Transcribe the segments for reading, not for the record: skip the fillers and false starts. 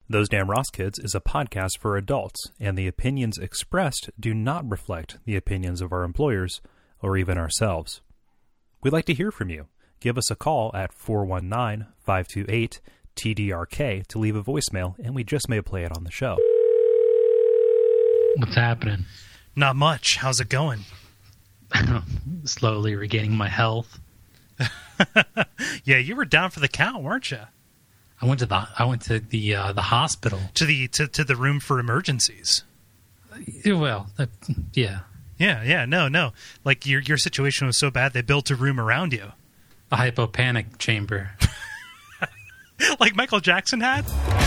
Those Damn Ross Kids is a podcast for adults, and the opinions expressed do not reflect the opinions of our employers or even ourselves. We'd like to hear from you. Give us a call at 419-528-TDRK to leave a voicemail, and we just may play it on the show. What's happening? Not much. How's it going? Slowly regaining my health. Yeah, you were down for the count, weren't you? I went to the hospital. To the room for emergencies. Well, yeah. Yeah. No. Like your situation was so bad they built a room around you. A hypopanic chamber. Like Michael Jackson had?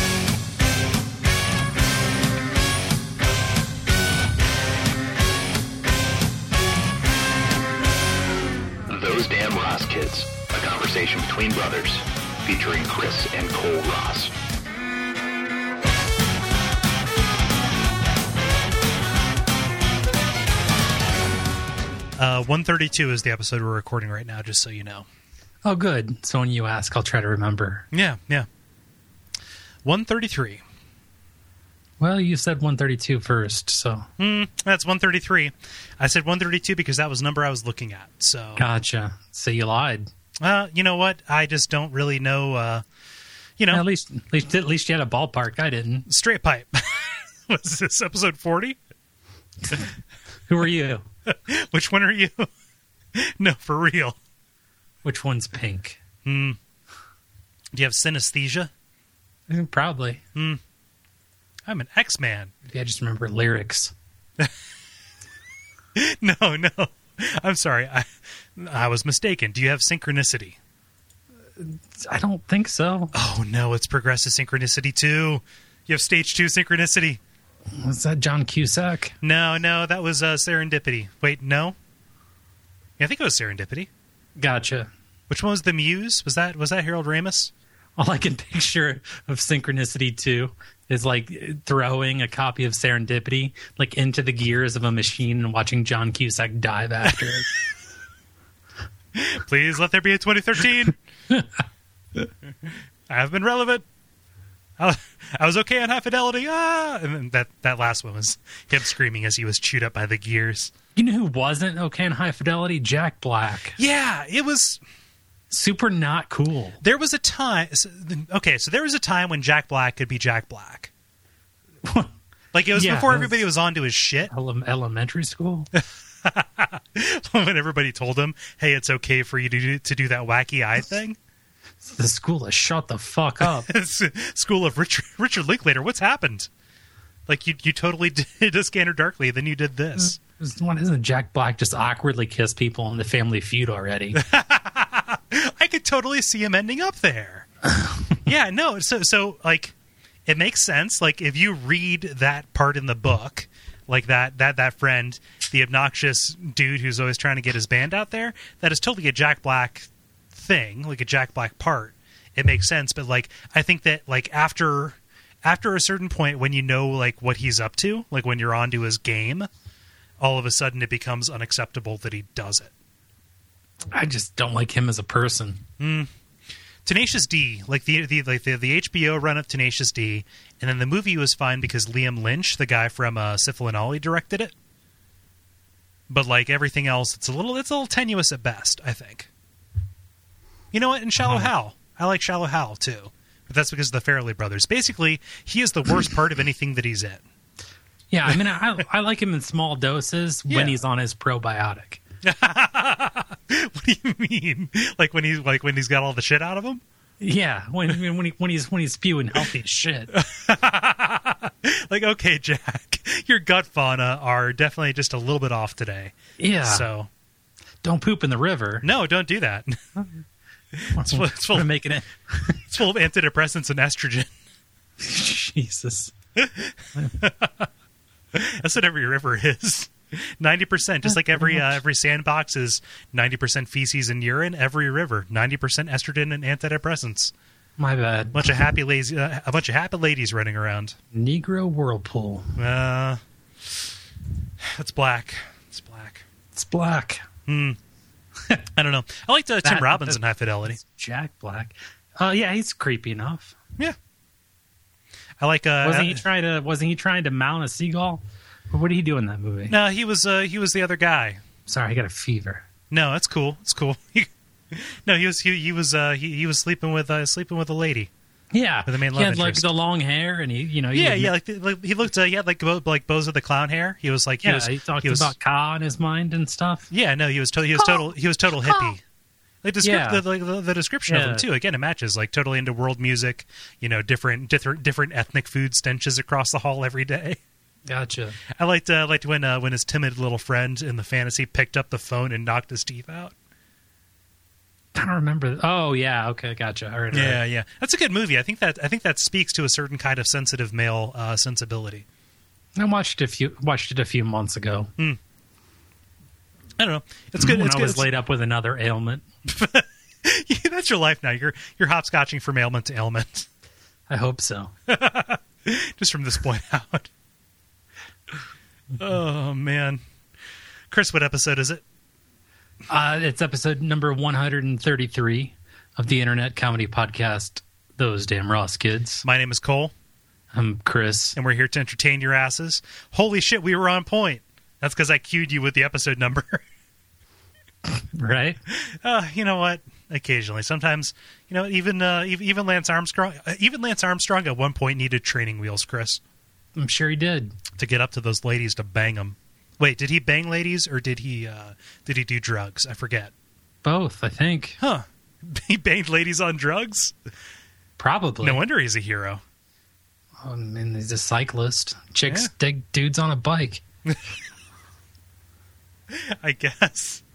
Those Damn Ross Kids, a conversation between brothers, featuring Chris and Cole Ross. Uh, 132 is the episode we're recording right now, just so you know. Oh, good. So when you ask, I'll try to remember. Yeah. 133. Well, you said 132 first, so... That's 133. I said 132 because that was the number I was looking at, so... Gotcha. So you lied. You know what? I just don't really know, At least you had a ballpark. I didn't. Straight pipe. Was this episode 40? Who are you? Which one are you? No, for real. Which one's pink? Do you have synesthesia? Probably. I'm an X-Man. Yeah, I just remember lyrics. No. I'm sorry. I was mistaken. Do you have synchronicity? I don't think so. Oh, no. It's progressive synchronicity, too. You have stage 2 synchronicity. Was that John Cusack? No. That was serendipity. Wait, no? Yeah, I think it was serendipity. Gotcha. Which one was the Muse? Was that Harold Ramis? All I can picture of Synchronicity 2 is like throwing a copy of Serendipity like into the gears of a machine and watching John Cusack dive after it. Please let there be a 2013. I have been relevant. I was okay on High Fidelity. And then that last one was him screaming as he was chewed up by the gears. You know who wasn't okay on High Fidelity? Jack Black. Yeah, it was... super not cool. There was a time... Okay, so there was a time when Jack Black could be Jack Black. Like, it was before everybody was onto his shit. Elementary school? When everybody told him, hey, it's okay for you to do that wacky eye thing. The school has shut the fuck up. School of Richard Linklater, what's happened? Like, you totally did a Scanner Darkly, then you did this. Isn't Jack Black just awkwardly kiss people in the Family Feud already? I could totally see him ending up there. Yeah, no, so like, it makes sense. Like, if you read that part in the book, like that friend, the obnoxious dude who's always trying to get his band out there, that is totally a Jack Black thing, like a Jack Black part. It makes sense, but like, I think that like after a certain point, when you know like what he's up to, like when you're onto his game, all of a sudden it becomes unacceptable that he does it. I just don't like him as a person. Tenacious D, like the HBO run of Tenacious D, and then the movie was fine because Liam Lynch, the guy from Syphil and Ollie, directed it. But like everything else, it's a little tenuous at best, I think. You know what? And Shallow Hal, I like Shallow Hal too, but that's because of the Farrelly brothers. Basically, he is the worst part of anything that he's in. Yeah, I mean, I like him in small doses when he's on his probiotic. What do you mean? Like when he's got all the shit out of him? Yeah, when he's spewing healthy shit. Like, okay, Jack, your gut fauna are definitely just a little bit off today. Yeah. So don't poop in the river. No, don't do that. It's full of antidepressants and estrogen. Jesus. That's what every river is. 90%, just like every sandbox is 90% feces and urine. Every river, 90% estrogen and antidepressants. My bad. A bunch of happy ladies running around. Negro whirlpool. It's black. It's black. It's black. I don't know. I liked Tim Robbins in High Fidelity. Jack Black. Yeah, he's creepy enough. Yeah. I like. Wasn't he trying to mount a seagull? Or what did he do in that movie? No, he was the other guy. Sorry, I got a fever. No, that's cool. It's cool. No, he was sleeping with a lady. Yeah, With the main he love had like interest. the long hair, and he he looked. He had like Bozo the clown hair. He was like he talked about Ka in his mind and stuff. Yeah, no, he was total hippie. Like the description of him too. Again, it matches. Like totally into world music. Different ethnic food stenches across the hall every day. Gotcha. I liked when his timid little friend in the fantasy picked up the phone and knocked his teeth out. I don't remember. Oh yeah, okay, gotcha. All right. Yeah. That's a good movie. I think that speaks to a certain kind of sensitive male sensibility. I watched it a few months ago. I don't know. It's good. When It's I good. was laid up with another ailment. Yeah, that's your life now. You're hopscotching from ailment to ailment. I hope so. Just from this point out. Oh man, Chris, what episode is it? It's episode number 133 of the internet comedy podcast, Those Damn Ross Kids. My name is Cole. I'm Chris. And we're here to entertain your asses. Holy shit, we were on point. That's because I cued you with the episode number. Right? You know what? Occasionally. Sometimes, even Lance Armstrong, at one point needed training wheels, Chris. I'm sure he did. To get up to those ladies to bang them. Wait, did he bang ladies or did he do drugs? I forget. Both, I think. Huh. He banged ladies on drugs? Probably. No wonder he's a hero. I mean, he's a cyclist. Chicks dig dudes on a bike. I guess.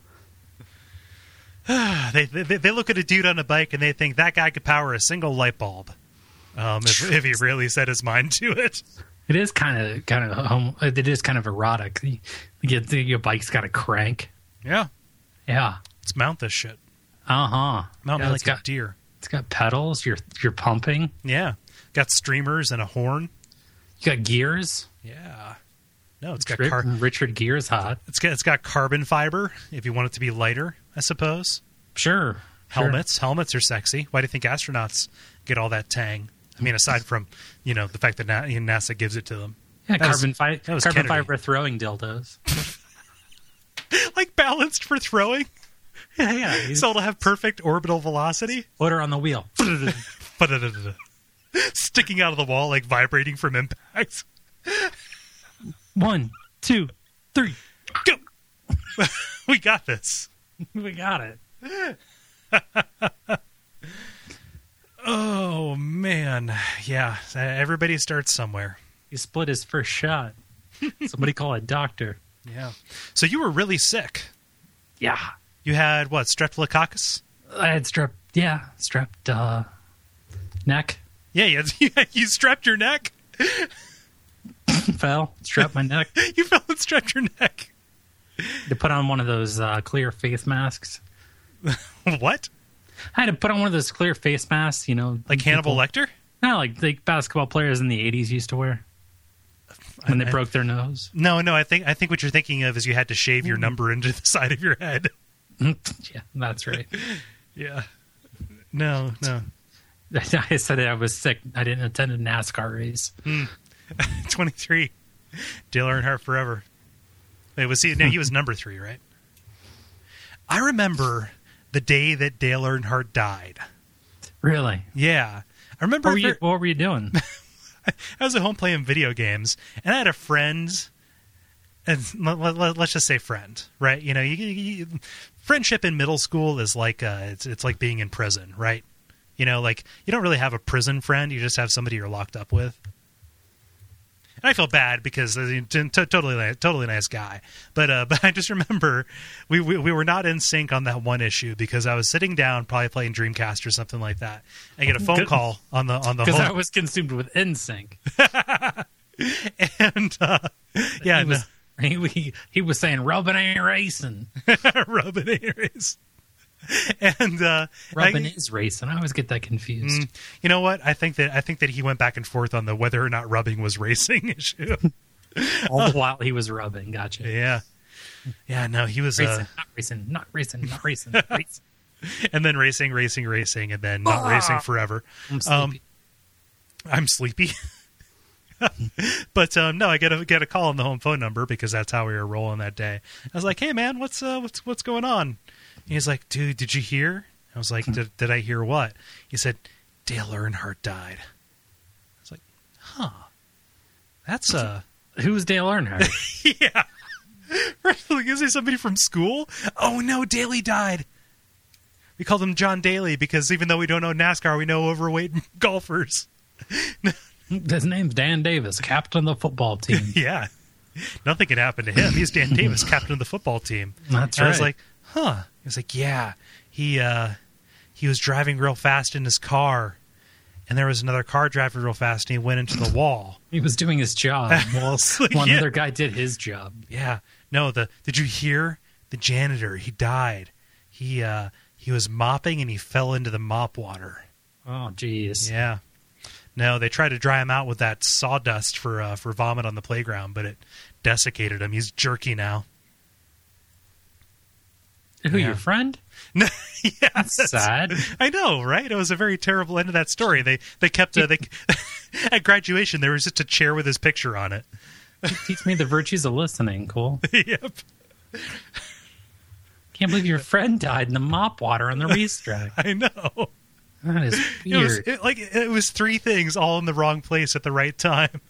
They look at a dude on a bike and they think that guy could power a single light bulb. If he really set his mind to it. It is kind of erotic. Your bike's got a crank. Yeah. Yeah. Let's mount this shit. Uh-huh. Mount me like a deer. It's got pedals. You're pumping. Yeah. Got streamers and a horn. You got gears. Yeah. No, it's got Richard Gere's hot. It's got carbon fiber if you want it to be lighter, I suppose. Sure. Helmets are sexy. Why do you think astronauts get all that tang? I mean, aside from the fact that NASA gives it to them. Yeah, carbon fiber throwing dildos, like balanced for throwing. Yeah. So to have perfect orbital velocity. Put her on the wheel. Sticking out of the wall, like vibrating from impact. 1, 2, 3, go! We got this. We got it. Oh, man. Yeah, everybody starts somewhere. He split his first shot. Somebody call a doctor. Yeah. So you were really sick. Yeah. You had, what, streptococcus? I had strep neck. Yeah, you strapped your neck? Strapped my neck. You fell and strapped your neck. To put on one of those clear face masks. What? I had to put on one of those clear face masks, like Hannibal Lecter? No, like basketball players in the 80s used to wear when they broke their nose. No, I think what you're thinking of is you had to shave your number into the side of your head. Yeah, that's right. Yeah. No. I said I was sick. I didn't attend a NASCAR race. 23. Dale Earnhardt forever. Wait, he was number 3, right? I remember the day that Dale Earnhardt died. Really? Yeah. I remember... What were you doing? I was at home playing video games, and I had a friend, and let's just say friend, right? Friendship in middle school is like it's like being in prison, right? Like you don't really have a prison friend; you just have somebody you're locked up with. And I feel bad because totally nice guy, but I just remember we were not in sync on that one issue because I was sitting down, probably playing Dreamcast or something like that, and get a phone call on the because I was consumed with NSYNC. And yeah, he was saying Robin ain't racing. Robin ain't racing. And Robin is racing. I always get that confused. You know what? I think that he went back and forth on the whether or not rubbing was racing issue. All the while he was rubbing. Gotcha. Yeah. No, he was racing, not racing. And then racing, and then not racing forever. I'm sleepy. I'm sleepy. But no, I get a call on the home phone number because that's how we were rolling that day. I was like, "Hey man, what's going on?" And he's like, "Dude, did you hear?" I was like, "Did I hear what?" He said, "Dale Earnhardt died." I was like, "Huh, that's Who's Dale Earnhardt? yeah." Right, like, is he somebody from school? Oh no, Daly died. We called him John Daly because even though we don't know NASCAR, we know overweight golfers. His name's Dan Davis, captain of the football team. Yeah. Nothing can happen to him. He's Dan Davis, captain of the football team. That's and right. I was like, huh. He was like, yeah. He was driving real fast in his car, and there was another car driving real fast, and he went into the wall. He was doing his job while Like, one yeah. other guy did his job. Yeah. No, did you hear? The janitor, he died. He was mopping, and he fell into the mop water. Oh, jeez. Yeah. No, they tried to dry him out with that sawdust for vomit on the playground, but it desiccated him. He's jerky now. Who, Yeah. your friend? No, yeah, That's sad. I know, right? It was a very terrible end of that story. They kept at graduation there was just a chair with his picture on it. Teach me the virtues of listening, Cole. Yep. Can't believe your friend died in the mop water on the racetrack. I know. That is weird. It was three things all in the wrong place at the right time.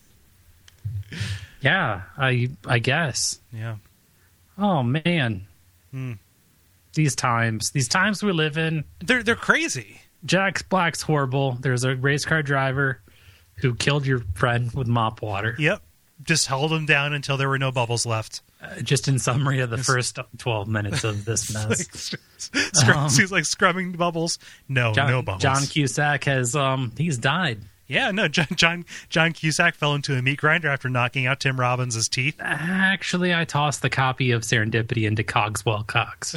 Yeah, I guess. Yeah. Oh man. These times we live in. They're crazy. Jack Black's horrible. There's a race car driver who killed your friend with mop water. Yep. Just held him down until there were no bubbles left. Just in summary of the first 12 minutes of this mess. He's like scrubbing bubbles. No bubbles. John Cusack has he's died. Yeah, no. John Cusack fell into a meat grinder after knocking out Tim Robbins' teeth. Actually, I tossed the copy of Serendipity into Cogswell Cox.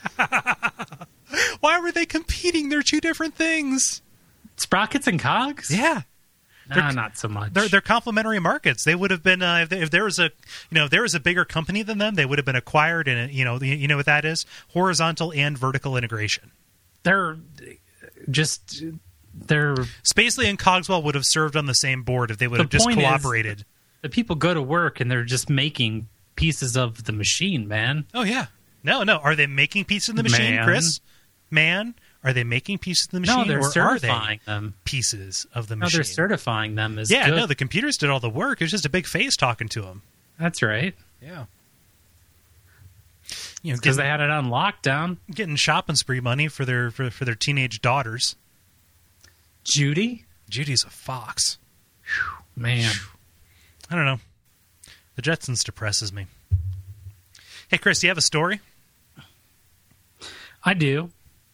Why were they competing? They're two different things. Sprockets and Cogs? Yeah. Not so much. They're complementary markets. They would have been if there was a bigger company than them, they would have been acquired. And you know what that is: horizontal and vertical integration. Spacely and Cogswell would have served on the same board if they would have just cooperated. The people go to work and they're just making pieces of the machine, man. Oh yeah, no. Are they making pieces of the machine, Chris? Man, are they making pieces of the machine? No, they're or certifying are they them. Pieces of the No, machine. they're certifying them as Yeah, good. no, the computers did all the work. It was just a big face talking to them. That's right. Yeah. Because they had it on lockdown. Getting shopping spree money for their teenage daughters. Judy's a fox. Man. I don't know. The Jetsons depresses me. Hey, Chris, do you have a story? I do.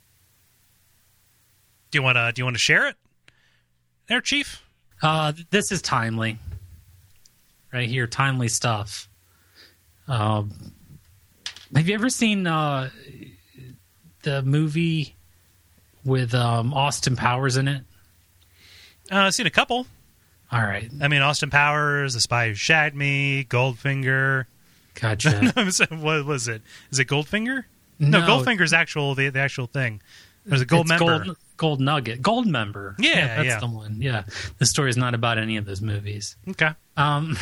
Do you want to share it? There, Chief. This is timely. Right here, timely stuff. Have you ever seen the movie with Austin Powers in it? I've seen a couple. All right. I mean, Austin Powers, The Spy Who Shagged Me, Goldfinger. Gotcha. What was it? Is it Goldfinger? No, Goldfinger's the actual thing. There's a gold member. Gold Nugget. Gold member. Yeah, that's the one. Yeah. The story's not about any of those movies. Okay. An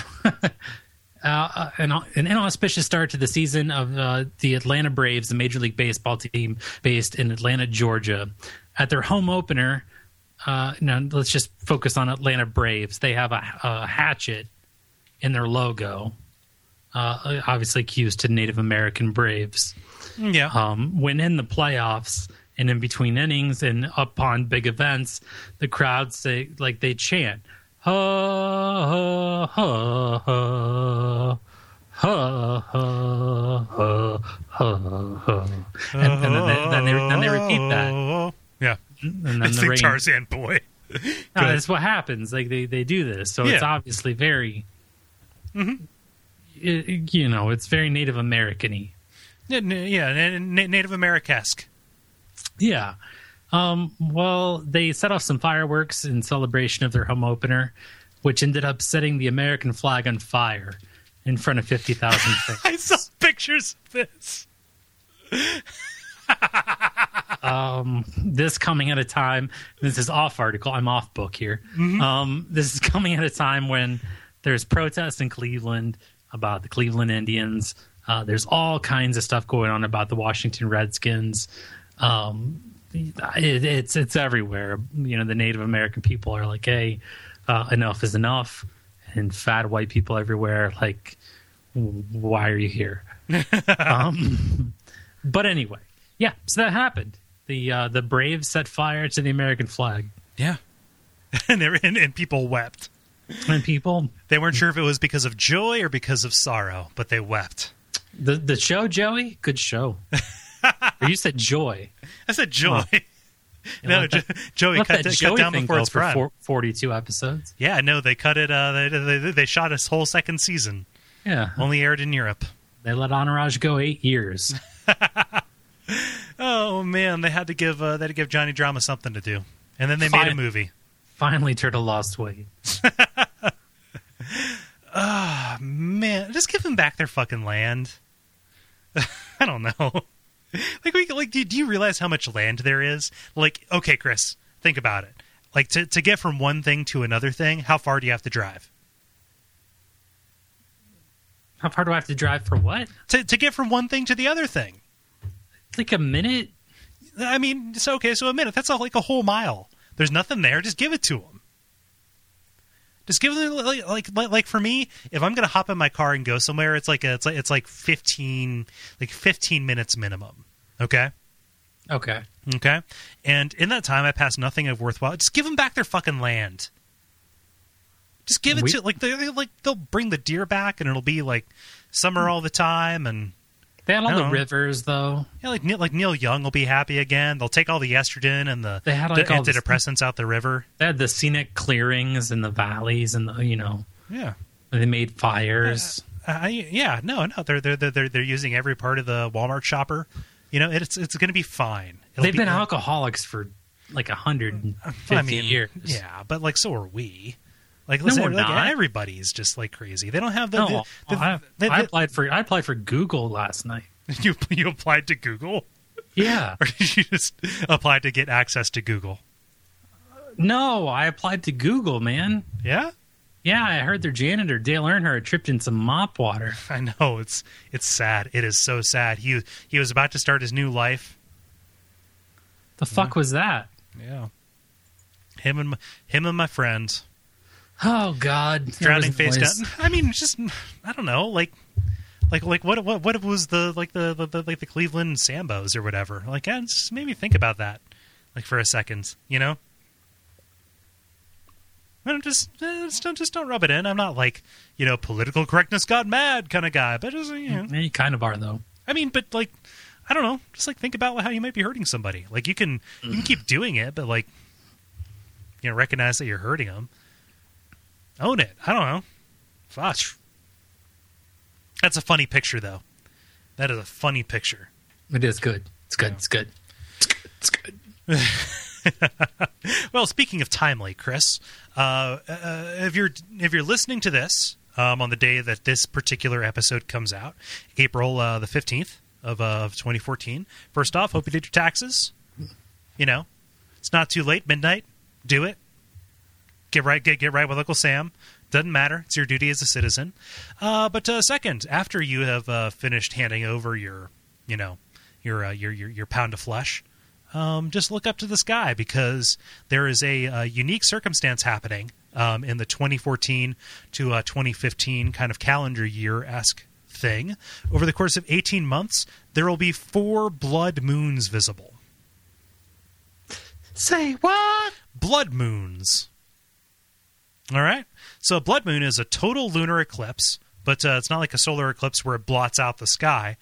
inauspicious start to the season of the Atlanta Braves, the Major League Baseball team based in Atlanta, Georgia. At their home opener, let's just focus on Atlanta Braves. They have a hatchet in their logo, obviously cues to Native American Braves. Yeah. When in the playoffs and in between innings and upon big events, the crowd they chant, ha, ha, ha, ha, ha, ha, ha, ha. And then they repeat that. Yeah. And then It's the the rain. Tarzan boy. No, that's what happens. Like they do this, so it's obviously very, it's very Native American-y. Yeah, Native American-esque. Yeah. Well, they set off some fireworks in celebration of their home opener, which ended up setting the American flag on fire in front of 50,000 fans. I saw pictures of this. This coming at a time, this is off article, I'm off book here. This is coming at a time when there's protests in Cleveland about the Cleveland Indians. There's all kinds of stuff going on about the Washington Redskins. It's everywhere. The Native American people are like, hey, enough is enough. And fat white people everywhere, like, why are you here? But anyway, yeah, so that happened. The Braves set fire to the American flag. Yeah. and people wept. And people... They weren't sure if it was because of joy or because of sorrow, but they wept. The show, Joey? Good show. Or you said joy. I said joy. Huh. No, Joey cut down before its prime. For 42 episodes. Yeah, no, they cut it. They shot a whole second season. Yeah. Only aired in Europe. They let Anuraj go 8 years. Oh, man, they had to give Johnny Drama something to do. And then they made a movie. Finally, Turtle lost weight. Oh, man. Just give them back their fucking land. I don't know. Do you realize how much land there is? Like, okay, Chris, think about it. Like, to get from one thing to another thing, how far do you have to drive? How far do I have to drive for what? To get from one thing to the other thing. Like a minute? I mean, so a minute. That's like a whole mile. There's nothing there. Just give it to them. Just give them like for me, if I'm gonna hop in my car and go somewhere, it's like 15 minutes minimum. Okay. Okay. And in that time, I pass nothing of worthwhile. Just give them back their fucking land. Just give it to they'll bring the deer back, and it'll be like summer all the time, and they had all the rivers though. Yeah, like Neil Young will be happy again. They'll take all the estrogen and the antidepressants out the river. They had the scenic clearings in the valleys, and yeah, they made fires. No, they're using every part of the Walmart shopper. It's going to be fine. They've been alcoholics for like 150 years. Yeah, but like so are we. Like, no, we're not. Everybody's just like crazy. They don't have the. I applied for Google last night. You applied to Google? Yeah. Or did you just apply to get access to Google? No, I applied to Google, man. Yeah? Yeah, I heard their janitor, Dale Earnhardt, tripped in some mop water. I know. It's sad. It is so sad. He was about to start his new life. The fuck was that? Yeah. Him and my friends. Oh God! Drowning face down. I mean, just I don't know, like what was the Cleveland Sambos or whatever? Like, just made me think about that, like for a second, Just don't rub it in. I'm not like political correctness got mad kind of guy, but just you kind of are though. I mean, but like I don't know, just like think about how you might be hurting somebody. Like you can keep doing it, but like recognize that you're hurting them. Own it. I don't know. Fuck. That's a funny picture, though. That is a funny picture. It is good. It's good. Yeah. It's good. Well, speaking of timely, Chris, if you're listening to this on the day that this particular episode comes out, April the 15th of 2014, first off, hope you did your taxes. It's not too late. Midnight. Do it. Get right with Uncle Sam. Doesn't matter. It's your duty as a citizen. But second, after you have finished handing over your pound of flesh, just look up to the sky because there is a unique circumstance happening in the 2014 to 2015 kind of calendar year-esque thing. Over the course of 18 months, there will be 4 blood moons visible. Say what? Blood moons. All right. So a blood moon is a total lunar eclipse, but it's not like a solar eclipse where it blots out the sky.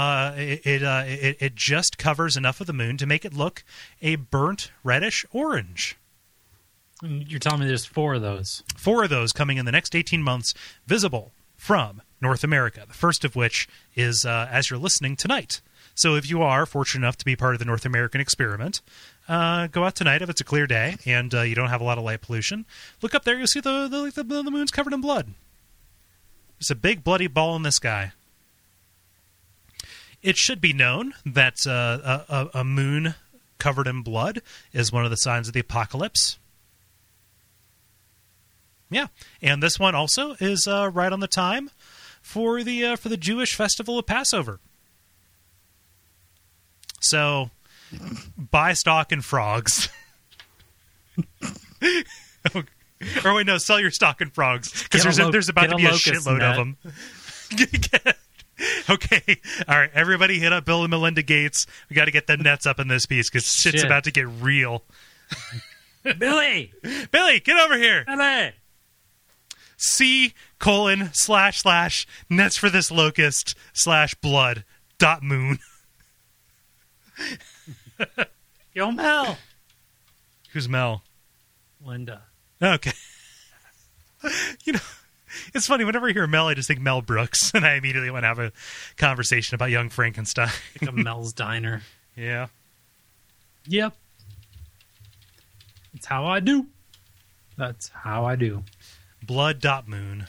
It just covers enough of the moon to make it look a burnt reddish orange. You're telling me there's 4 of those? 4 of those coming in the next 18 months, visible from North America. The first of which is as you're listening tonight. So if you are fortunate enough to be part of the North American experiment, go out tonight if it's a clear day and you don't have a lot of light pollution. Look up there, you'll see the moon's covered in blood. There's a big bloody ball in the sky. It should be known that a moon covered in blood is one of the signs of the apocalypse. Yeah, and this one also is right on the time for the Jewish festival of Passover. So, buy stock in frogs. Or wait, no, sell your stock in frogs because there's about to be a shitload of them. Okay, all right, everybody hit up Bill and Melinda Gates. We got to get the nets up in this piece because shit's about to get real. Billy, get over here. Billy. C:// nets for this locust / blood .moon. Yo, Mel. Who's Mel? Linda. Okay. You know, it's funny. Whenever I hear Mel, I just think Mel Brooks, and I immediately want to have a conversation about Young Frankenstein. Like a Mel's Diner. Yeah. Yep. That's how I do. That's how I do. Blood.moon.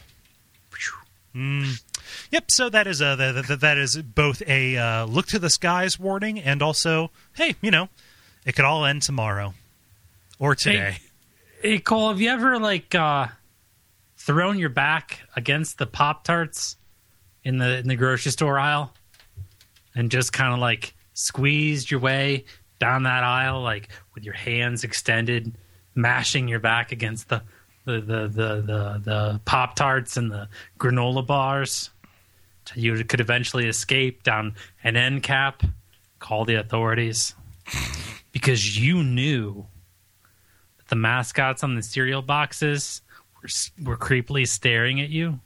Yep, so that is that is both a look to the skies warning and also, hey, you know, it could all end tomorrow or today. Hey Cole, have you ever thrown your back against the Pop-Tarts in the grocery store aisle and just kind of like squeezed your way down that aisle, like with your hands extended, mashing your back against the Pop-Tarts and the granola bars? You could eventually escape down an end cap, call the authorities, because you knew that the mascots on the cereal boxes were creepily staring at you.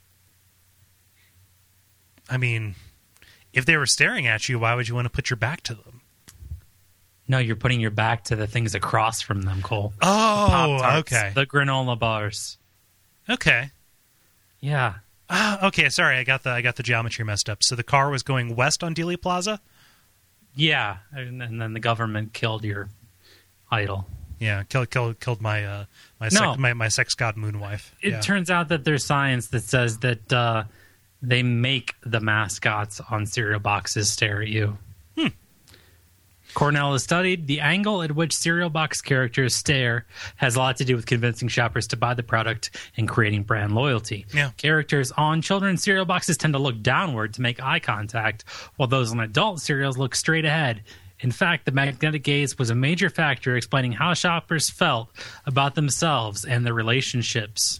I mean, if they were staring at you, why would you want to put your back to them? No, you're putting your back to the things across from them, Cole. Oh, the Pop-Tarts, okay. The granola bars. Okay. Yeah. Okay, sorry, I got the geometry messed up. So the car was going west on Dealey Plaza? Yeah, and then the government killed your idol. Yeah, killed my my sex god Moonwife. It turns out that there's science that says that they make the mascots on cereal boxes stare at you. Cornell has studied the angle at which cereal box characters stare has a lot to do with convincing shoppers to buy the product and creating brand loyalty. Yeah. Characters on children's cereal boxes tend to look downward to make eye contact, while those on adult cereals look straight ahead. In fact, the magnetic gaze was a major factor explaining how shoppers felt about themselves and their relationships.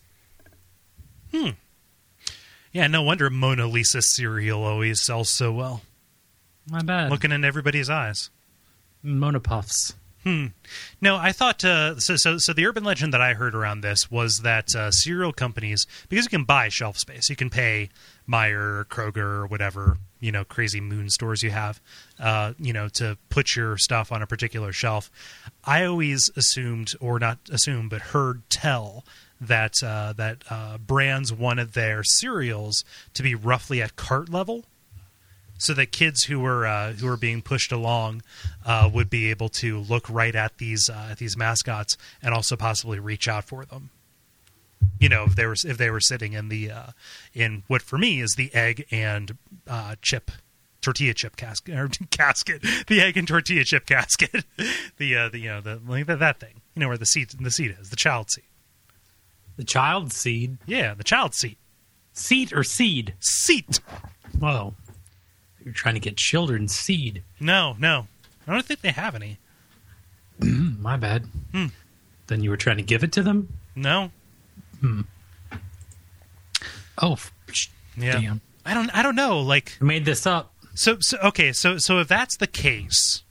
Yeah, no wonder Mona Lisa cereal always sells so well. My bad. Looking in everybody's eyes. Mona Puffs. No, I thought so the urban legend that I heard around this was that cereal companies, because you can buy shelf space, you can pay Meijer or Kroger or whatever, you know, crazy moon stores you have, you know, to put your stuff on a particular shelf. I always assumed, or not assumed, but heard tell that brands wanted their cereals to be roughly at cart level, so that kids who were being pushed along would be able to look right at these mascots and also possibly reach out for them. You know, if they were sitting in the in what for me is the egg and tortilla chip casket, the egg and tortilla chip casket, that thing, you know, where the seat is, the child seat. The child seed? Yeah, the child seat. Seat or seed? Seat. Whoa. You're trying to get children's seed. No. I don't think they have any. My bad. Then you were trying to give it to them? No. Oh, yeah. Damn. I don't know. Like, I made this up. So okay. So if that's the case,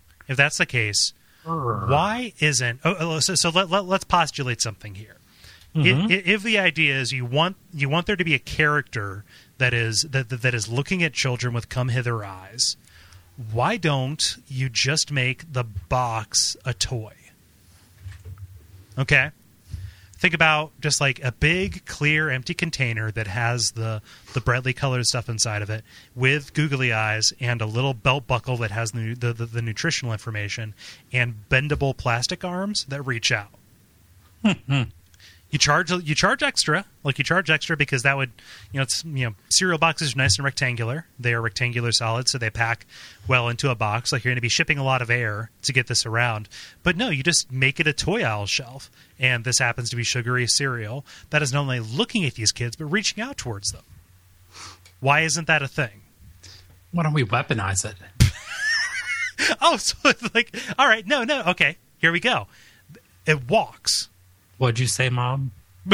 why isn't? So let's postulate something here. If the idea is you want there to be a character that is looking at children with come hither eyes, why don't you just make the box a toy? Okay, think about just like a big clear empty container that has the brightly colored stuff inside of it with googly eyes and a little belt buckle that has the nutritional information and bendable plastic arms that reach out. You charge extra, because that would, cereal boxes are nice and rectangular. They are rectangular solids, so they pack well into a box. Like, you're going to be shipping a lot of air to get this around. But no, you just make it a toy aisle shelf, and this happens to be sugary cereal that is not only looking at these kids but reaching out towards them. Why isn't that a thing? Why don't we weaponize it? Oh, so it's like, all right, no, okay, here we go. It walks. What'd you say, Mom?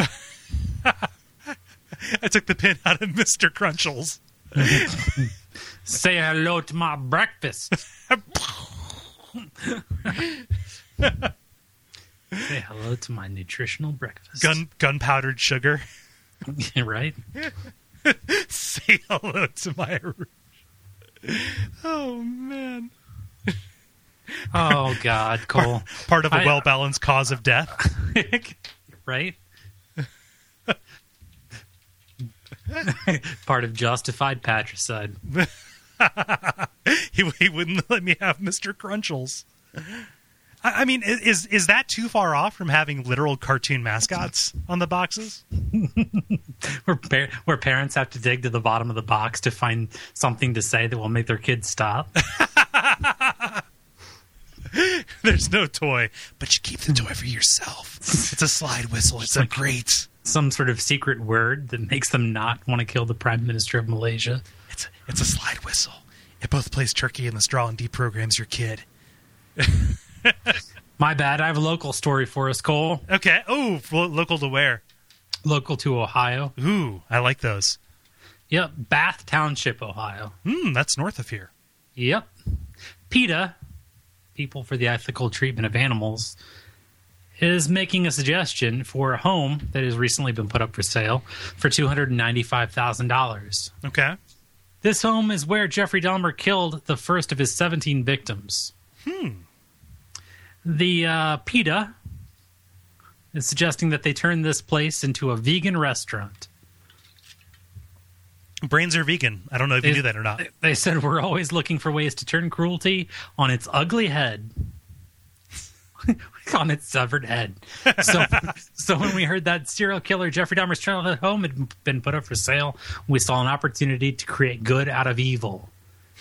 I took the pin out of Mr. Crunchles. Say hello to my breakfast. Say hello to my nutritional breakfast. Gunpowdered sugar. Right? Say hello to my... Oh, man. Oh, God, Cole. Part of a well-balanced cause of death. Right? Part of justified patricide. He wouldn't let me have Mr. Crunchles. I mean, is that too far off from having literal cartoon mascots on the boxes? Where parents have to dig to the bottom of the box to find something to say that will make their kids stop. There's no toy, but you keep the toy for yourself. It's a slide whistle. It's like great. Some sort of secret word that makes them not want to kill the Prime Minister of Malaysia. It's a slide whistle. It both plays turkey in the straw and deprograms your kid. My bad. I have a local story for us, Cole. Okay. Oh, local to where? Local to Ohio. Ooh, I like those. Yep. Bath Township, Ohio. That's north of here. Yep. PETA, People for the Ethical Treatment of Animals, is making a suggestion for a home that has recently been put up for sale for $295,000. Okay. This home is where Jeffrey Dahmer killed the first of his 17 victims. The PETA is suggesting that they turn this place into a vegan restaurant. Brains are vegan. I don't know if you knew that or not. They said we're always looking for ways to turn cruelty on its ugly head. On its severed head. So when we heard that serial killer Jeffrey Dahmer's childhood home had been put up for sale, we saw an opportunity to create good out of evil.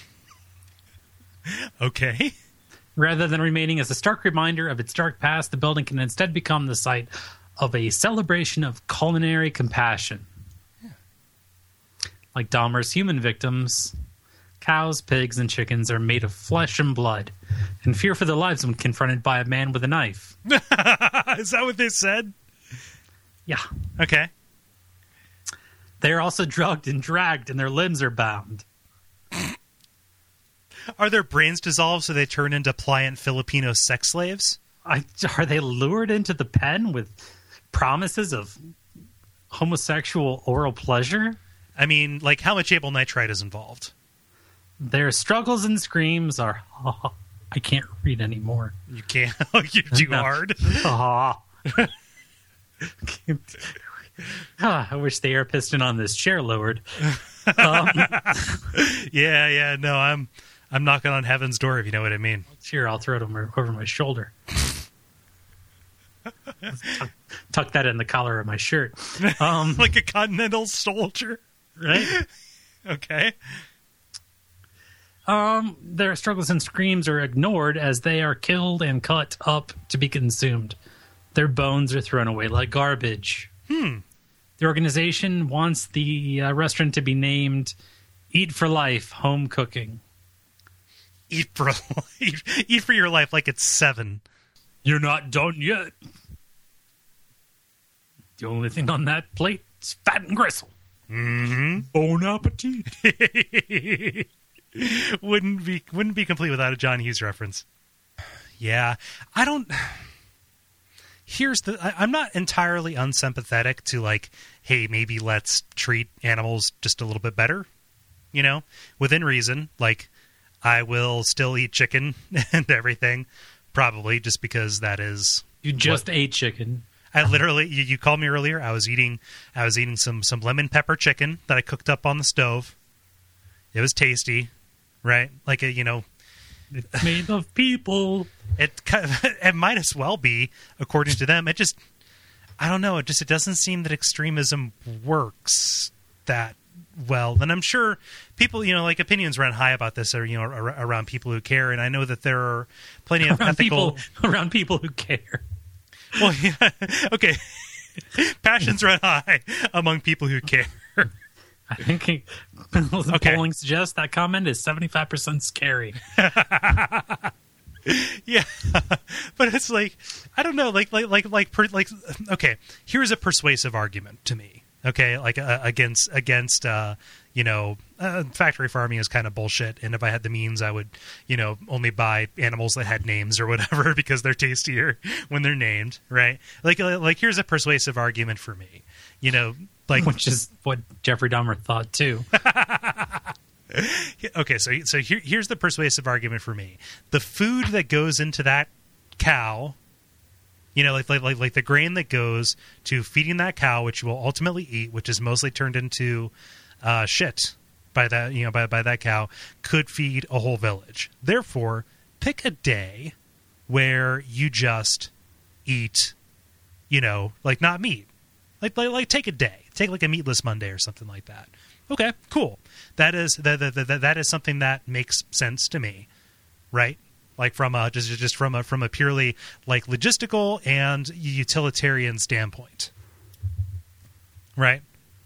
Okay. Rather than remaining as a stark reminder of its dark past, the building can instead become the site of a celebration of culinary compassion. Yeah. Like Dahmer's human victims, cows, pigs, and chickens are made of flesh and blood, and fear for their lives when confronted by a man with a knife. Is that what they said? Yeah. Okay. They are also drugged and dragged, and their limbs are bound. Are their brains dissolved so they turn into pliant Filipino sex slaves? Are they lured into the pen with promises of homosexual oral pleasure? I mean, like, how much amyl nitrite is involved? Their struggles and screams are... I can't read anymore. You can't? You're too hard? I wish the air piston on this chair lowered. Yeah. No, I'm knocking on heaven's door, if you know what I mean. Here, I'll throw it over my shoulder. Tuck that in the collar of my shirt. Like a continental soldier? Right? Okay. Their struggles and screams are ignored as they are killed and cut up to be consumed. Their bones are thrown away like garbage. The organization wants the restaurant to be named Eat for Life Home Cooking. Eat for life. Eat for your life like it's 7. You're not done yet. The only thing on that plate is fat and gristle. Mm-hmm. Bon appetit. Wouldn't be complete without a John Hughes reference. Yeah, I'm not entirely unsympathetic to, like, hey, maybe let's treat animals just a little bit better, within reason. Like, I will still eat chicken and everything, probably, just because that is... You just ate chicken. I literally, you called me earlier, I was eating some lemon pepper chicken that I cooked up on the stove. It was tasty, right? Like, It's made of people. It might as well be, according to them. I don't know. It doesn't seem that extremism works that well. And I'm sure people, like opinions run high about this, or around people who care. And I know that there are plenty of ethical around people who care. Well, yeah, okay. Passions run high among people who care. I think polling suggests that comment is 75% scary. Yeah, but it's like, I don't know, okay, here's a persuasive argument to me. Okay, like against factory farming is kind of bullshit, and if I had the means, I would only buy animals that had names or whatever because they're tastier when they're named, right? Like here's a persuasive argument for me, which is what Jeffrey Dahmer thought too. Okay, so here's the persuasive argument for me: the food that goes into that cow. Like the grain that goes to feeding that cow, which you will ultimately eat, which is mostly turned into shit by that by that cow, could feed a whole village. Therefore, pick a day where you just eat, not meat. Like take a day, take like a meatless Monday or something like that. Okay, cool. That is something that makes sense to me, right? Like from a just from a purely like logistical and utilitarian standpoint, right?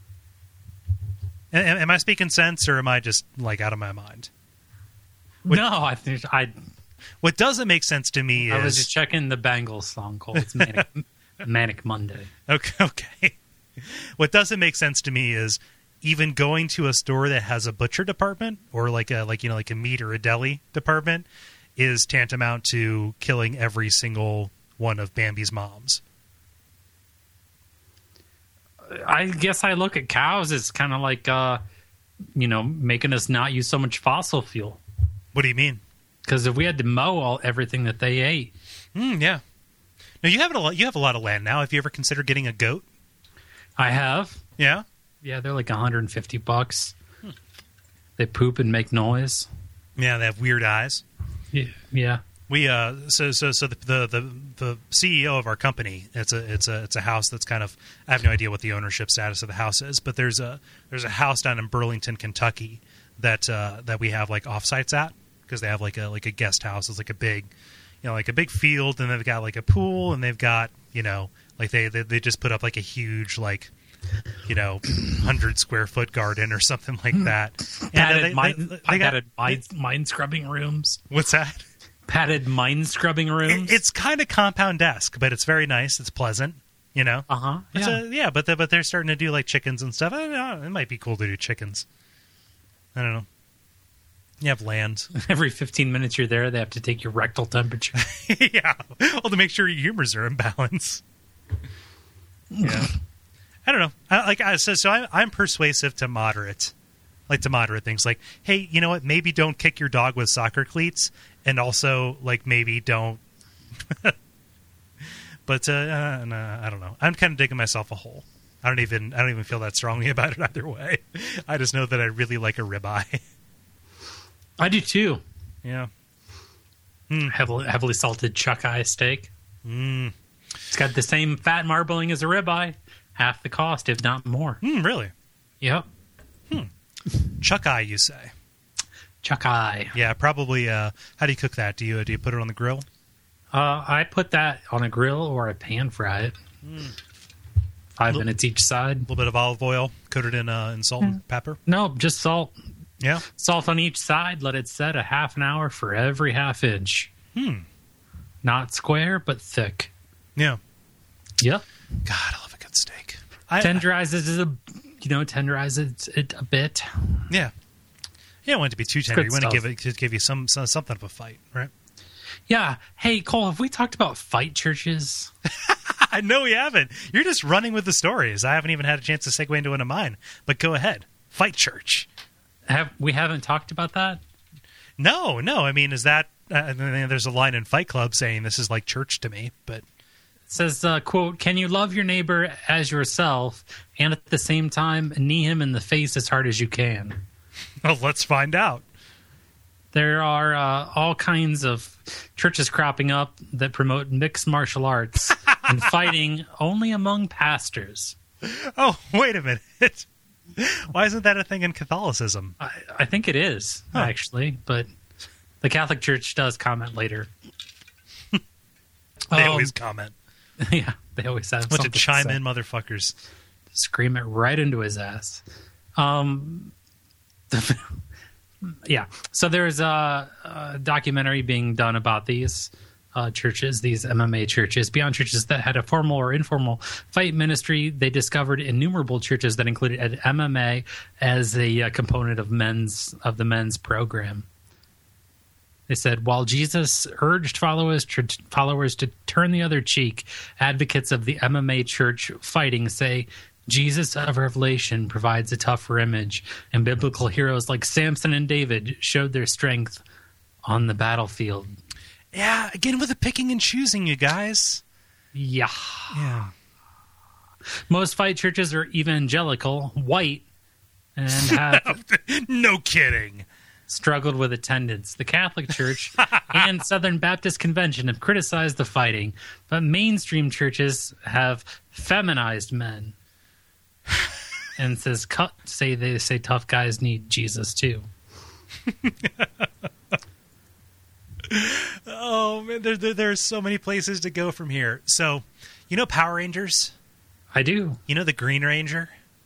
Am I speaking sense, or am I just like out of my mind? No, I think What doesn't make sense to me is I was just checking the Bangles song called "It's Manic Monday." Okay. What doesn't make sense to me is even going to a store that has a butcher department or like a meat or a deli department is tantamount to killing every single one of Bambi's moms. I guess I look at cows as kind of like, making us not use so much fossil fuel. What do you mean? Because if we had to mow everything that they ate. Yeah. No, you have a lot of land now. Have you ever considered getting a goat? I have. Yeah? Yeah, they're like $150. They poop and make noise. Yeah, they have weird eyes. Yeah. We so the CEO of our company, it's a house that's kind of, I have no idea what the ownership status of the house is, but there's a house down in Burlington, Kentucky that we have like offsites at, because they have like a guest house. It's like a big field, and they've got like a pool, and they've got they just put up like a huge 100 square foot garden or something like that. Padded mine scrubbing rooms. What's that? Padded mine scrubbing rooms. It's kind of compound-esque, but it's very nice. It's pleasant, Yeah. But they're starting to do like chickens and stuff. I don't know. It might be cool to do chickens. I don't know. You have land. Every 15 minutes you're there, they have to take your rectal temperature. Yeah. Well, to make sure your humors are in balance. Yeah. I don't know. I'm persuasive to moderate things. Like, hey, you know what? Maybe don't kick your dog with soccer cleats, and also maybe don't. But no, I don't know. I'm kind of digging myself a hole. I don't even feel that strongly about it either way. I just know that I really like a ribeye. I do too. Yeah. Heavily salted chuck eye steak. It's got the same fat marbling as a ribeye. Half the cost, if not more. Really? Yep. Chuck eye, you say? Chuck eye. Yeah, probably. How do you cook that? Do you put it on the grill? I put that on a grill or a pan fry it. 5 minutes each side. A little bit of olive oil, coated in salt and pepper? No, just salt. Yeah? Salt on each side. Let it set a half an hour for every half inch. Not square, but thick. Yeah. Yep. God, I love a good steak. Tenderizes it a bit. Yeah. You don't want it to be too tender. You want to give you something of a fight, right? Yeah. Hey, Cole, have we talked about fight churches? I know we haven't. You're just running with the stories. I haven't even had a chance to segue into one of mine. But go ahead. Fight church. We haven't talked about that? No. I mean, is that... there's a line in Fight Club saying this is like church to me, but... It says, quote, "Can you love your neighbor as yourself and at the same time knee him in the face as hard as you can?" Well, let's find out. There are all kinds of churches cropping up that promote mixed martial arts and fighting only among pastors. Oh, wait a minute. Why isn't that a thing in Catholicism? I think it is, actually, but the Catholic Church does comment later. They always comment. Yeah, they always have Bunch something of chime to say. in motherfuckers. Scream it right into his ass. Yeah, so there's a documentary being done about these churches, these MMA churches. Beyond churches that had a formal or informal fight ministry, they discovered innumerable churches that included MMA as a component of the men's program. They said, while Jesus urged followers to turn the other cheek, advocates of the MMA church fighting say Jesus of Revelation provides a tougher image, and biblical heroes like Samson and David showed their strength on the battlefield. Yeah, again with the picking and choosing, you guys. Yeah. Yeah. Most fight churches are evangelical, white, and have No kidding. struggled with attendance. The Catholic Church and Southern Baptist Convention have criticized the fighting, but mainstream churches have feminized men. And they say tough guys need Jesus too. Oh man, there's so many places to go from here. So, you know Power Rangers? I do. You know the Green Ranger?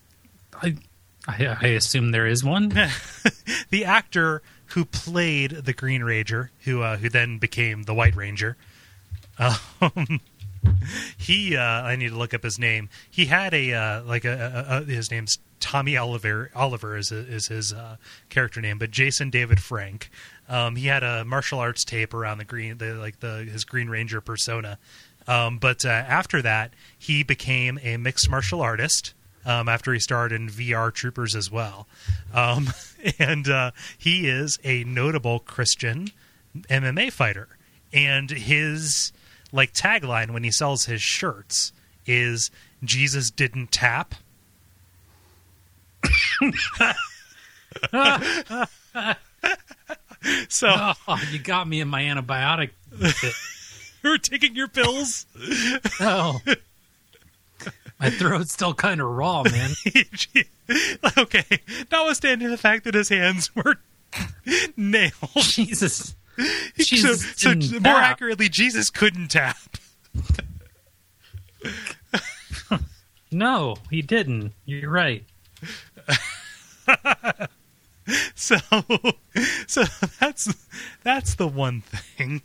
I assume there is one. The actor who played the Green Ranger, who then became the White Ranger, he I need to look up his name. He had his name's Tommy Oliver is his character name, but Jason David Frank. He had a martial arts tape around his Green Ranger persona. But after that, he became a mixed martial artist. After he starred in VR Troopers as well. And he is a notable Christian MMA fighter. And his tagline when he sells his shirts is Jesus didn't tap. So you got me in my antibiotic. You're taking your pills? Oh. My throat's still kind of raw, man. Okay. Notwithstanding the fact that his hands were nailed. Jesus. So more accurately, Jesus couldn't tap. No, he didn't. You're right. So that's the one thing.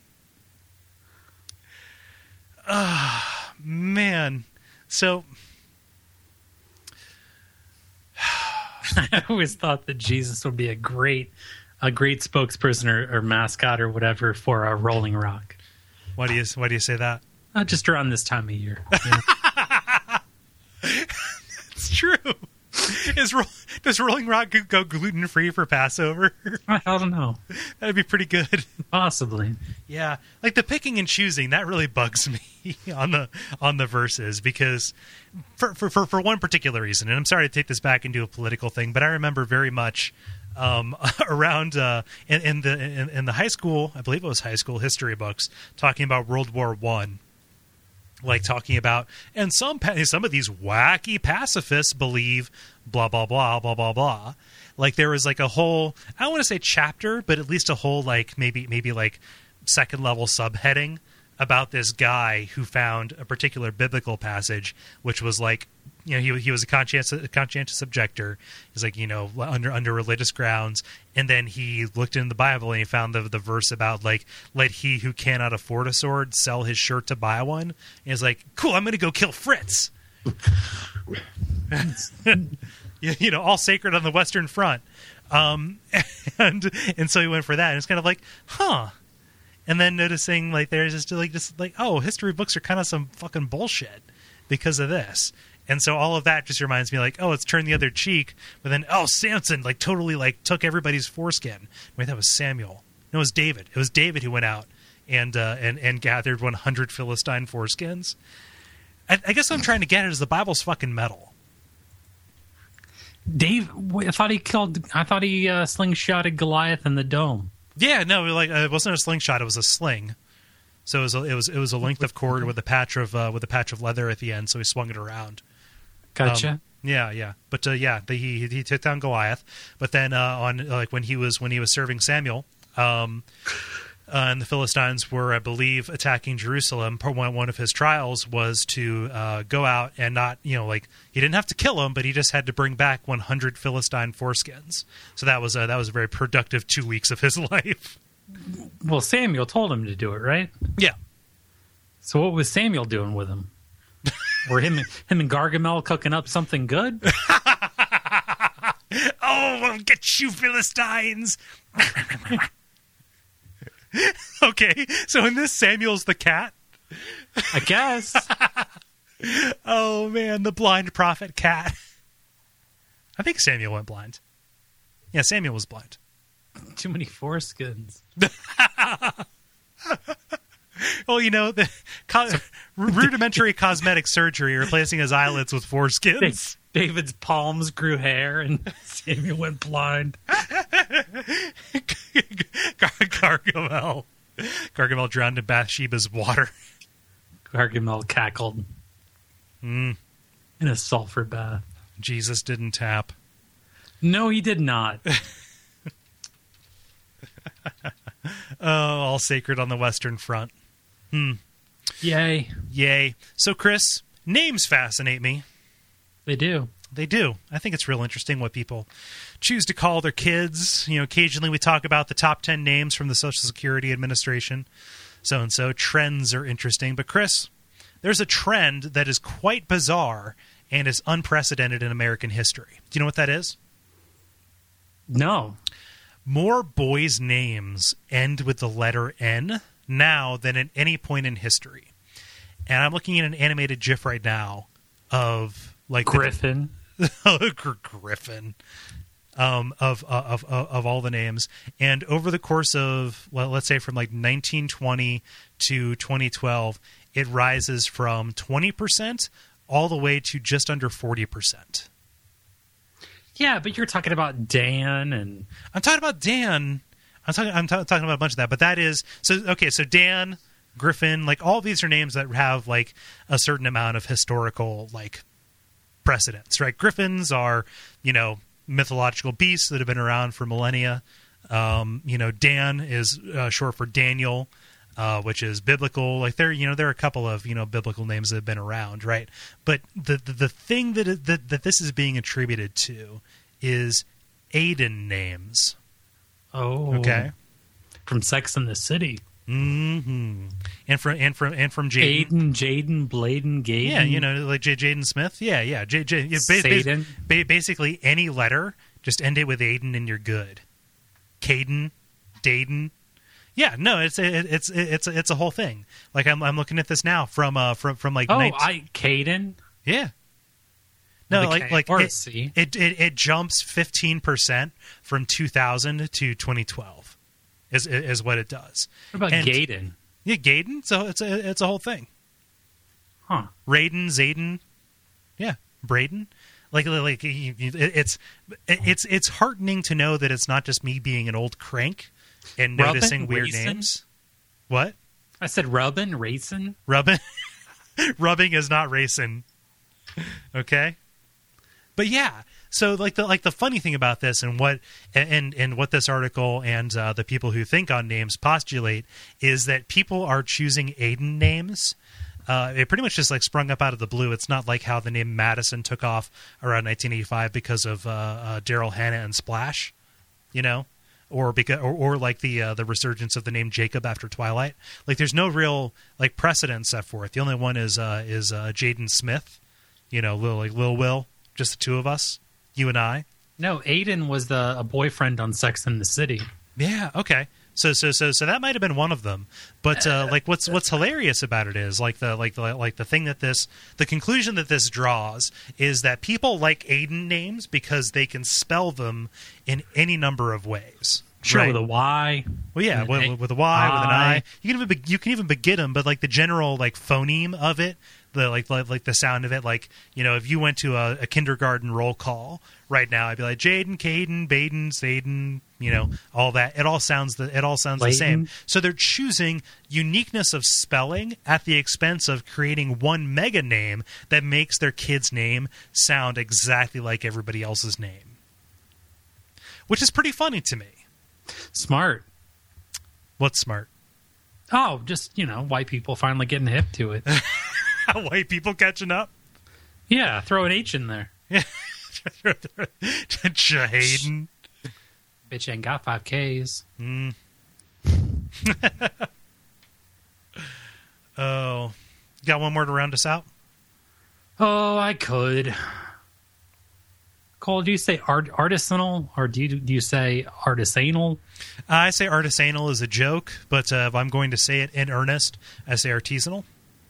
Man. So I always thought that Jesus would be a great spokesperson or mascot or whatever for a Rolling Rock. Why do you say that? Just around this time of year. It's true. Does Rolling Rock go gluten free for Passover? I don't know. That'd be pretty good. Possibly. Yeah, the picking and choosing that really bugs me on the verses, because for one particular reason, and I'm sorry to take this back into a political thing, but I remember very much around in the high school, I believe it was high school history books, talking about World War I. Talking about, and some of these wacky pacifists believe blah blah blah blah blah blah. There was a whole, I don't want to say chapter, but at least a whole maybe second level subheading about this guy who found a particular biblical passage, which was he was a conscientious objector. He's under religious grounds, and then he looked in the Bible and he found the verse about let he who cannot afford a sword sell his shirt to buy one. And he's like, cool, I'm going to go kill Fritz. All sacred on the Western Front. And so he went for that. And it's kind of huh. And then noticing there's just oh, history books are kind of some fucking bullshit because of this. And so all of that just reminds me oh, it's turn the other cheek. But then, oh, Samson totally took everybody's foreskin. Wait, that was Samuel. No, it was David. It was David who went out and gathered 100 Philistine foreskins. I guess what I'm trying to get at is the Bible's fucking metal. Dave, I thought he slingshotted Goliath in the dome. Yeah, no, it wasn't a slingshot. It was a sling. So it was a length of cord with a patch of leather at the end. So he swung it around. Gotcha. Yeah. But he took down Goliath. But then when he was serving Samuel, and the Philistines were, I believe, attacking Jerusalem. One of his trials was to go out and not, he didn't have to kill him, but he just had to bring back 100 Philistine foreskins. So that was a very productive 2 weeks of his life. Well, Samuel told him to do it, right? Yeah. So what was Samuel doing with him? Were him and Gargamel cooking up something good? Oh, I'll get you, Philistines! Okay, so in this, Samuel's the cat? I guess. Oh, man, the blind prophet cat. I think Samuel went blind. Yeah, Samuel was blind. Too many foreskins. Well, the rudimentary cosmetic surgery replacing his eyelids with foreskins. David's palms grew hair and Samuel went blind. Gargamel drowned in Bathsheba's water. Gargamel cackled in a sulfur bath. Jesus didn't tap. No, he did not. Oh, all sacred on the Western Front. Yay. So, Chris, names fascinate me. They do. They do. I think it's real interesting what people choose to call their kids. Occasionally we talk about the top 10 names from the Social Security Administration. So-and-so. Trends are interesting. But, Chris, there's a trend that is quite bizarre and is unprecedented in American history. Do you know what that is? No. More boys' names end with the letter N now than at any point in history. And I'm looking at an animated GIF right now of Griffin. Griffin. Of all the names. And over the course of, let's say from 1920 to 2012, it rises from 20% all the way to just under 40%. Yeah, but you're talking about Dan and... I'm talking about Dan. I'm talking about a bunch of that. But that is... So Dan, Griffin, all these are names that have, a certain amount of historical, precedence, right? Griffins are, mythological beasts that have been around for millennia. Dan is short for Daniel, which is biblical. There are a couple of biblical names that have been around, right? But the thing that this is being attributed to is Aiden names. Oh, okay, from Sex and the City. Mm-hmm. And from Jaden, Bladen, Gaden. Yeah, Jaden Smith. Yeah. Satan. Basically, any letter, just end it with Aiden, and you're good. Caden, Daden. Yeah, no, it's a whole thing. I'm looking at this now from Caden. Yeah. No, it jumps 15% from 2000 to 2012. Is what it does. What about Gaden? Yeah, Gaden. So it's a whole thing. Huh? Raiden, Zayden. Yeah, Braden. It's heartening to know that it's not just me being an old crank and noticing weird names. What? I said rubbin', racing. Rubbing is not racing. Okay. But yeah, so the funny thing about this and what this article and the people who think on names postulate is that people are choosing Aiden names. It pretty much just sprung up out of the blue. It's not like how the name Madison took off around 1985 because of Daryl Hannah and Splash, or the resurgence of the name Jacob after Twilight. There's no real precedent set for it. The only one is Jaden Smith, Lil Will. Just the two of us, you and I. No, Aiden was a boyfriend on Sex and the City. Yeah. Okay. So that might have been one of them. But what's hilarious about it is the thing that the conclusion that this draws is that people like Aiden names because they can spell them in any number of ways. Sure, right? With a Y. Well, yeah, with a Y, with an I. You can even begin them, but the general phoneme of it, like the sound of it. Like, you know, if you went to a kindergarten roll call right now, I'd be like Jaden, Caden, Baden, Saden, you know, all that. It all sounds the same. So they're choosing uniqueness of spelling at the expense of creating one mega name that makes their kid's name sound exactly like everybody else's name, which is pretty funny to me. Smart. What's smart? Oh, just, you know, white people finally getting hip to it. White people catching up? Yeah, throw an H in there. Jaden. Bitch ain't got 5 Ks. Oh. Got one more to round us out? Oh, I could. Cole, do you say artisanal or do you say artisanal? I say artisanal is a joke, but if I'm going to say it in earnest, I say artisanal.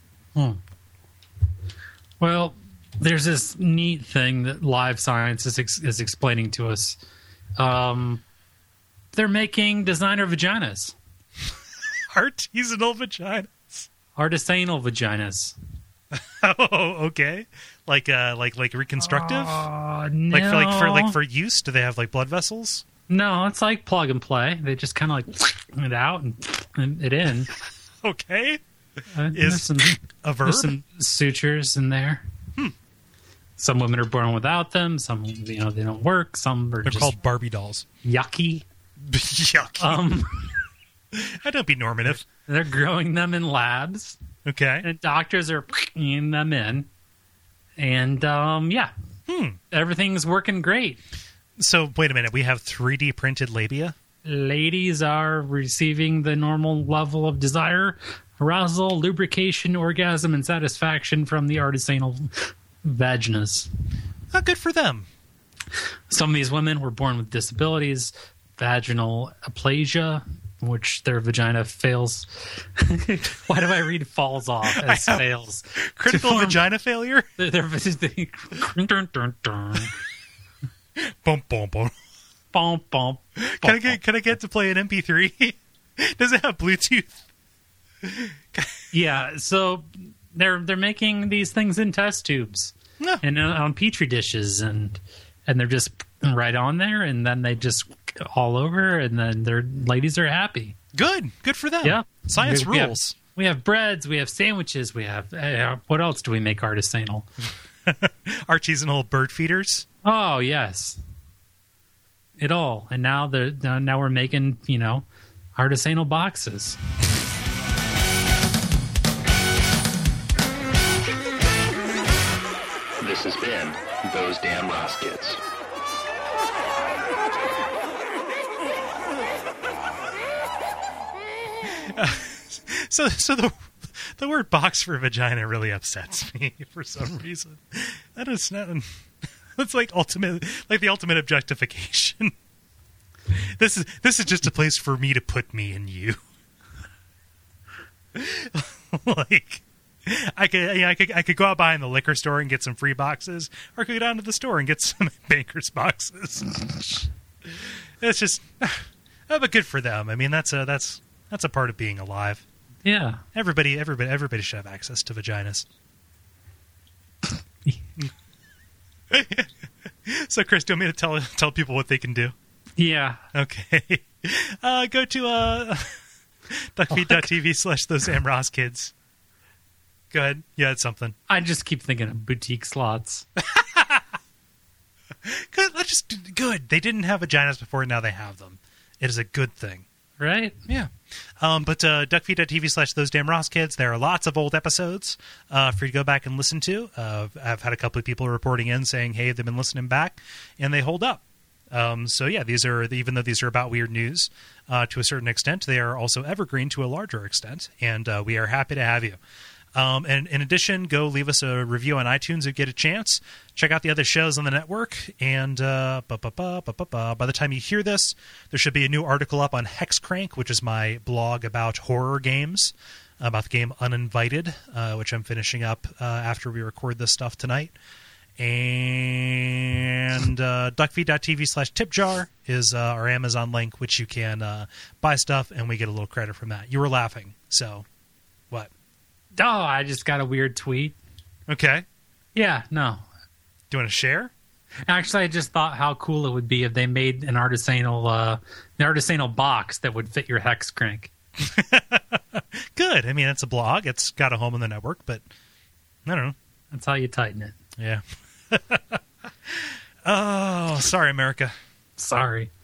Well, there's this neat thing that Live Science is explaining to us. They're making designer vaginas. Artisanal vaginas. Artisanal vaginas. Oh, okay. Like reconstructive? No. Like for use? Do they have like blood vessels? No, it's like plug and play. They just kind of like it out and it in. Okay. Is a verb? There's some sutures in there. Some women are born without them. Some, you know, they don't work. Some are They're just called Barbie dolls. yucky. Yucky. I don't be normative. They're growing them in labs. Okay. And doctors are putting them in. And, everything's working great. So, wait a minute. We have 3D printed labia? Ladies are receiving the normal level of desire, arousal, lubrication, orgasm, and satisfaction from the artisanal vaginas. Oh, good for them. Some of these women were born with disabilities, vaginal aplasia, which their vagina fails. Why do I read falls off as fails? Critical vagina failure? Bum, bum, bum. Bum, bum, Can I get to play an MP3? Does it have Bluetooth? Yeah, so they're making these things in test tubes and on petri dishes, and they're just right on there, and then they just all over, and then their ladies are happy. Good for them. Yeah, Science rules. We have breads, we have sandwiches, we have what else do we make artisanal? Artisanal bird feeders. Oh yes, it all. And now we're making, you know, artisanal boxes. This has been Those Damn Ross Kids. So the word box for vagina really upsets me for some reason. That is not. It's like the ultimate objectification. This is just a place for me to put me and you. Like, I could go out behind the liquor store and get some free boxes, or I could go down to the store and get some Bankers boxes. It's just, but good for them. I mean, that's a part of being alive. Yeah, Everybody should have access to vaginas. So, Chris, do you want me to tell people what they can do? yeah. Okay. Go to duckfeed.tv/Those Damn Ross Kids. Go ahead. You had something. I just keep thinking of boutique slots. Good. They didn't have vaginas before, now they have them. It is a good thing. Right? Yeah. But duckfeed.tv/Those Damn Ross Kids, there are lots of old episodes for you to go back and listen to. I've had a couple of people reporting in saying, hey, they've been listening back, and they hold up. So yeah, even though these are about weird news to a certain extent, they are also evergreen to a larger extent, and we are happy to have you. And in addition, go leave us a review on iTunes if you get a chance. Check out the other shows on the network. And by the time you hear this, there should be a new article up on Hexcrank, which is my blog about horror games, about the game Uninvited, which I'm finishing up after we record this stuff tonight. And duckfeed.tv/tipjar is our Amazon link, which you can buy stuff, and we get a little credit from that. You were laughing, so what? Oh, I just got a weird tweet. Okay. Yeah, no. Do you want to share? Actually, I just thought how cool it would be if they made an artisanal box that would fit your hex crank. Good. I mean, it's a blog. It's got a home in the network, but I don't know. That's how you tighten it. Yeah. Oh, sorry, America. Sorry.